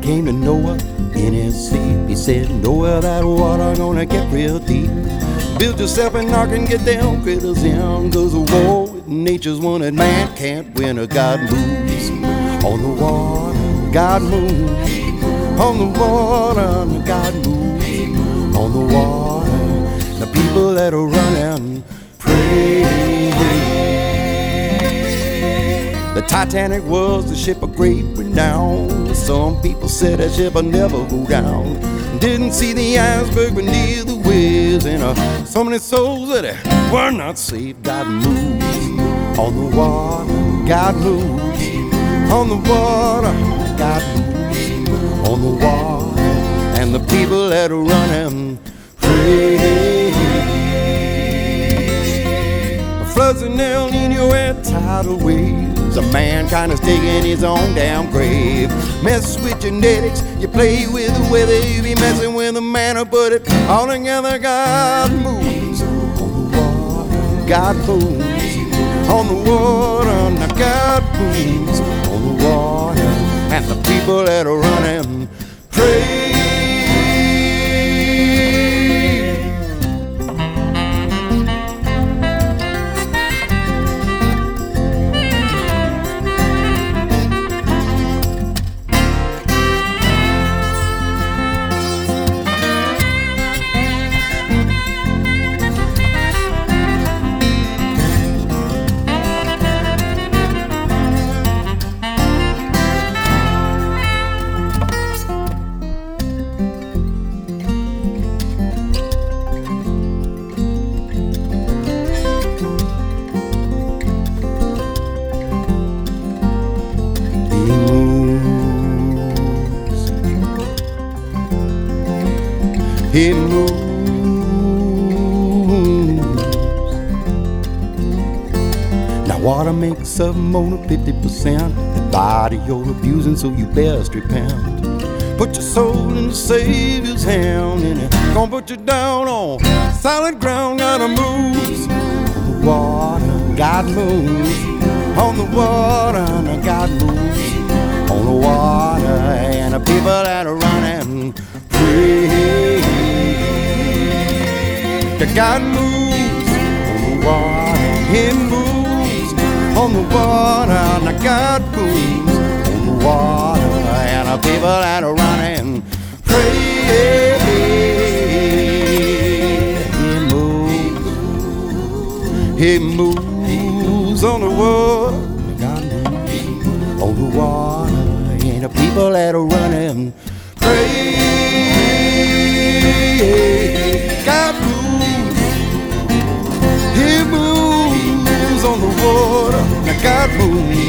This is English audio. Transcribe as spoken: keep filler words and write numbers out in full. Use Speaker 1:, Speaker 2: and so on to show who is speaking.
Speaker 1: came to Noah in his sleep. He said, Noah, that water gonna get real deep. Build yourself an ark and get them critters in, 'cause a war with nature's one that man can't win. Or God moves on the water, God moves on the water, God moves on the water. The people that are running pray. The Titanic was a ship of great renown. Some people said that ship would never go down. Didn't see the iceberg beneath the waves, and uh, so many souls that were not saved. God moves on the water, God moves on the water, God moves on the water, and the people that are running pray. Floods in El Nino and tidal waves, a mankind is digging his own damn grave. Mess with genetics, you play with the weather, you be messing with the man who put it all together. God moves on the water, God moves on the water, now God moves on the water, and the people that are running pray. He moves. Now water makes up more than fifty percent. The body you're abusing, so you best repent. Put your soul in the Savior's hand, and He's gonna put you down on solid ground. Gotta move on the water, God moves on the water, now God moves on the water, and the people that are running pray. God moves on the water, He moves on the water, now God moves on the water, and the people that are running pray. He moves, He moves on the water, God moves on the water, and the people that are running pray. God moves. He moves on the water, now God moves